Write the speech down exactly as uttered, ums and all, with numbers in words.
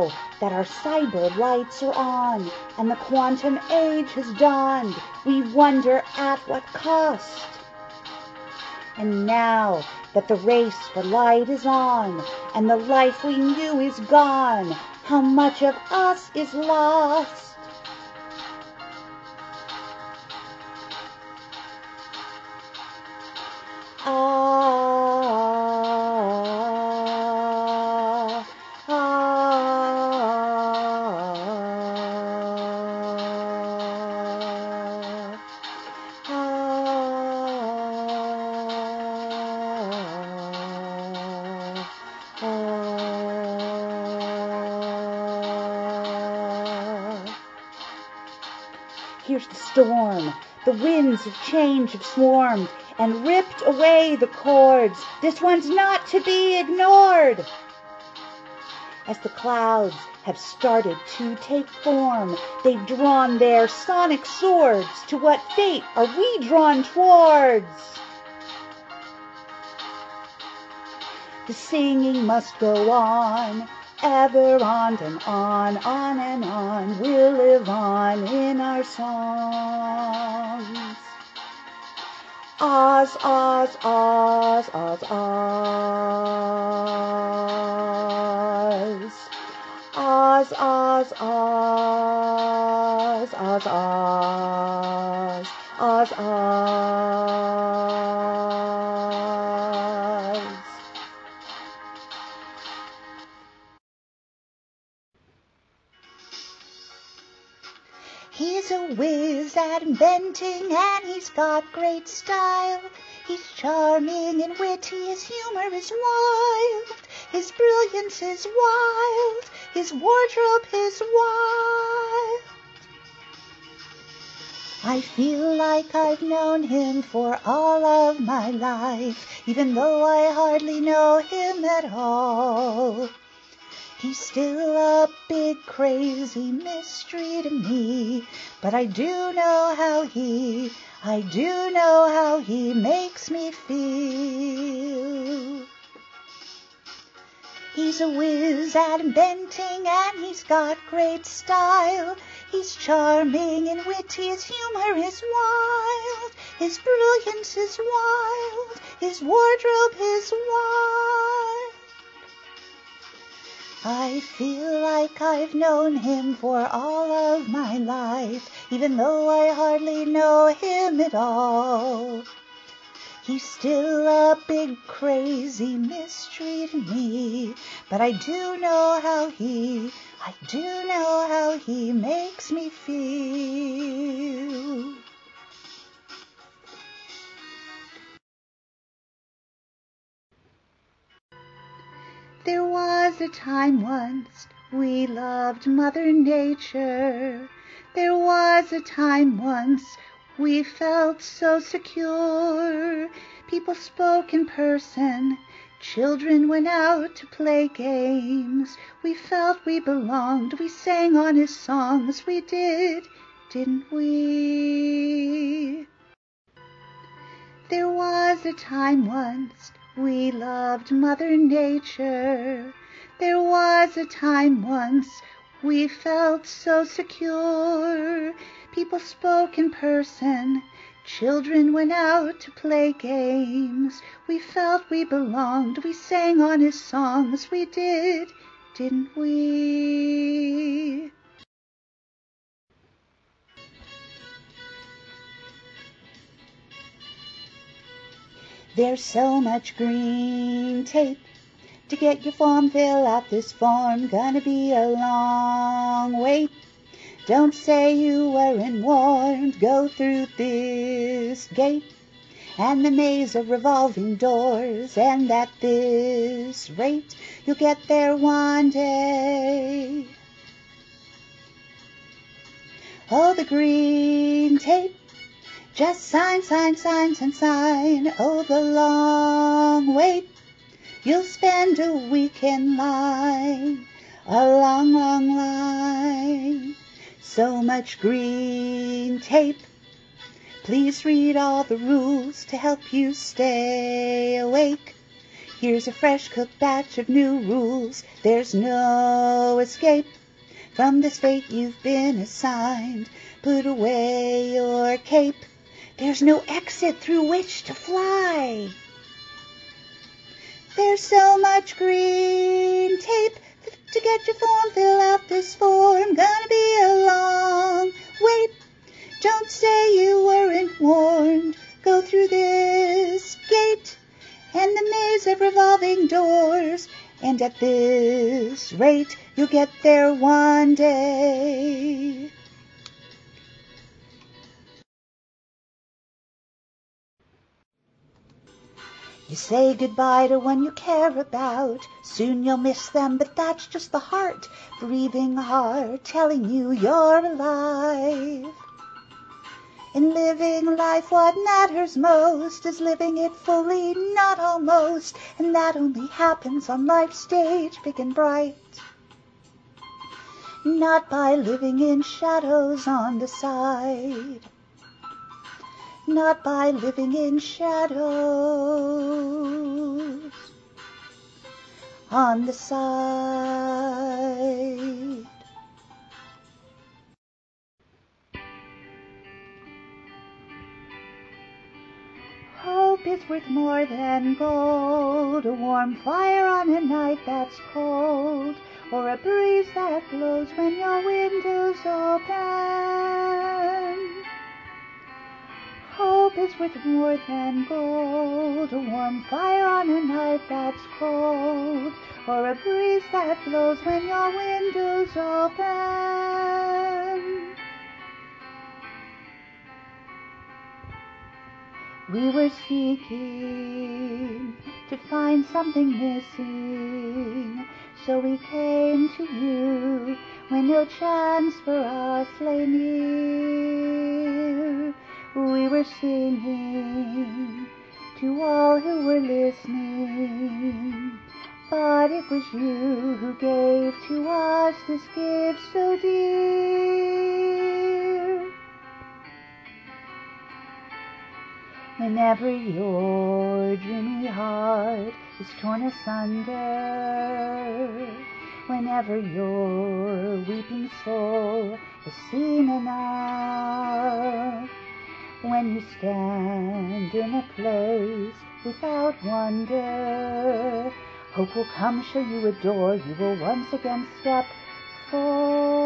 now that our cyber lights are on and the quantum age has dawned, we wonder at what cost. And now that the race for light is on and the life we knew is gone, how much of us is lost? Ah, ah, ah, ah, ah. Here's the storm. The winds of change have swarmed and ripped away the cords. This one's not to be ignored. As the clouds have started to take form, they've drawn their sonic swords. To what fate are we drawn towards? The singing must go on, ever on and on, on and on. We'll live on in our songs. Oz, Oz, Oz, Oz, Oz. Oz, Oz, Oz, Oz, Oz, Oz, Oz. He's a whiz at inventing and he's got great style. He's charming and witty, his humor is wild. His brilliance is wild, his wardrobe is wild. I feel like I've known him for all of my life, even though I hardly know him at all. He's still a big crazy mystery to me, but I do know how he, I do know how he makes me feel. He's a whiz at inventing and he's got great style. He's charming and witty, his humor is wild. His brilliance is wild, his wardrobe is wild. I feel like I've known him for all of my life, even though I hardly know him at all. He's still a big crazy mystery to me, but I do know how he, I do know how he makes me feel. There was a time once we loved Mother Nature. There was a time once we felt so secure. People spoke in person. Children went out to play games. We felt we belonged. We sang on his songs. We did, didn't we? There was a time once we loved Mother Nature. There was a time once we felt so secure. People spoke in person. Children went out to play games. We felt we belonged. We sang on his songs. We did, didn't we? There's so much green tape to get your form. Fill out this form. Gonna be a long wait. Don't say you weren't warned. Go through this gate and the maze of revolving doors, and at this rate you'll get there one day. Oh, the green tape. Just sign, sign, sign, sign, sign. Oh, the long wait. You'll spend a week in line. A long, long line. So much green tape. Please read all the rules to help you stay awake. Here's a fresh-cooked batch of new rules. There's no escape from this fate you've been assigned. Put away your cape. There's no exit through which to fly. There's so much green tape to get your form. Fill out this form. Gonna be a long wait. Don't say you weren't warned. Go through this gate and the maze of revolving doors. And at this rate, you'll get there one day. You say goodbye to one you care about. Soon you'll miss them, but that's just the heart, breathing hard, telling you you're alive. In living life, what matters most is living it fully, not almost, and that only happens on life's stage, big and bright. Not by living in shadows on the side. Not by living in shadows on the side. Hope is worth more than gold, a warm fire on a night that's cold, or a breeze that blows when your window's open. Hope is worth more than gold, a warm fire on a night that's cold, or a breeze that blows when your window's open. We were seeking to find something missing, so we came to you when no chance for us lay near. We were singing to all who were listening, but it was you who gave to us this gift so dear. Whenever your dreamy heart is torn asunder, whenever your weeping soul is seen enough, when you stand in a place without wonder, hope will come, show you a door you will once again step forward.